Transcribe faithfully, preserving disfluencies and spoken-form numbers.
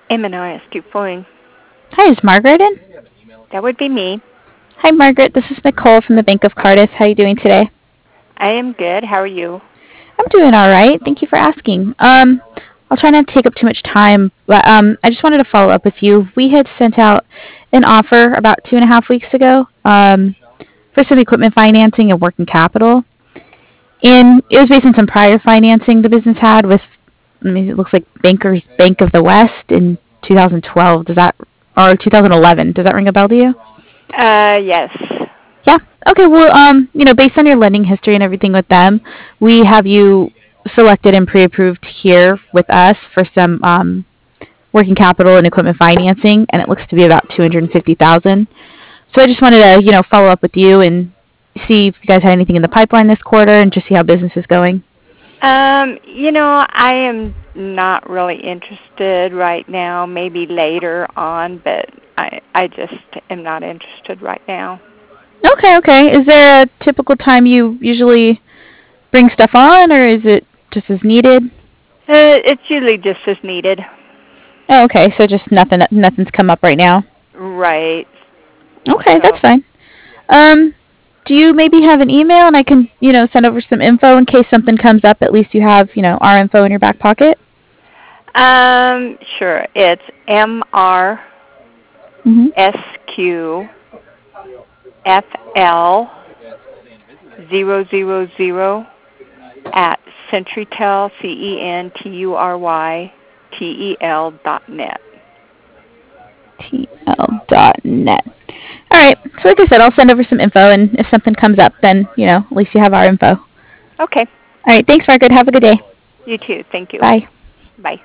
M and I is too phone. Hi, is Margaret in? That would be me. Hi, Margaret. This is Nicole from the Bank of Cardiff. How are you doing today? I am good. How are you? I'm doing all right. Thank you for asking. Um, I'll try not to take up too much time, but um, I just wanted to follow up with you. We had sent out an offer about two and a half weeks ago um, for some equipment financing and working capital, and it was based on some prior financing the business had with. I mean, it looks like Bankers Bank of the West in two thousand twelve. Does that or two thousand eleven? Does that ring a bell to you? Uh, yes. Yeah. Okay. Well, um, you know, based on your lending history and everything with them, we have you selected and pre-approved here with us for some um, working capital and equipment financing, and it looks to be about two hundred and fifty thousand. So I just wanted to, you know, follow up with you and see if you guys had anything in the pipeline this quarter, and just see how business is going. Um, you know, I am not really interested right now. Maybe later on, but I I just am not interested right now. Okay. Okay. Is there a typical time you usually bring stuff on, or is it just as needed? Uh, it's usually just as needed. Oh, okay. So just nothing. Nothing's come up right now. Right. Okay, that's So, fine. Um, do you maybe have an email and I can, you know, send over some info in case something comes up? At least you have, you know, our info in your back pocket. um, sure. It's M R Mm-hmm. S Q F L zero zero zero at CenturyTel, C E N T U R Y T E L dot net. T L dot net. All right. So, like I said, I'll send over some info, and if something comes up, then you know, at least you have our info. All Okay. right. Thanks, Margaret. Have a good day. You too. Thank you. Bye. Bye.